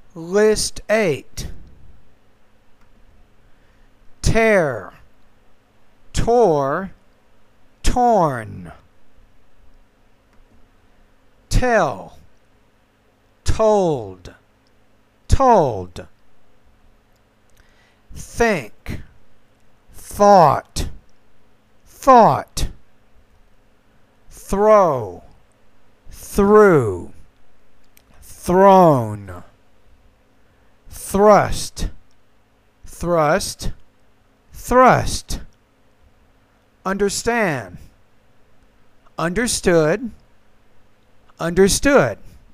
List 8. Tear, tore, torn. Tell, told, told. Think, thought, thought. Throw, threw, thrown. Thrust, thrust, thrust. Understand, understood, understood.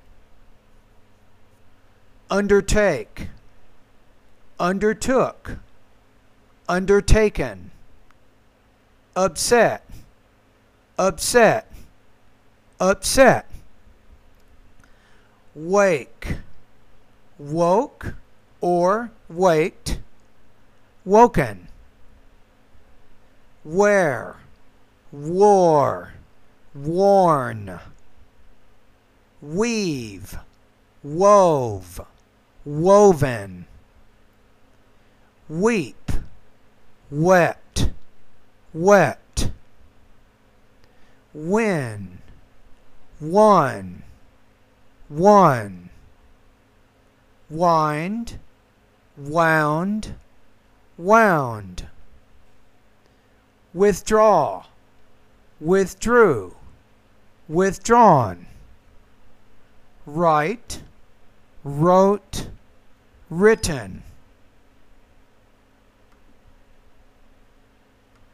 Undertake, undertook, undertaken. Upset, upset, upset. Wake, woke or waked, woken. Wear, wore, worn. Weave, wove, woven. Weep, wept, wept. Win, won, won. Wind, wound, wound. Withdraw, withdrew, withdrawn. Write, wrote, written.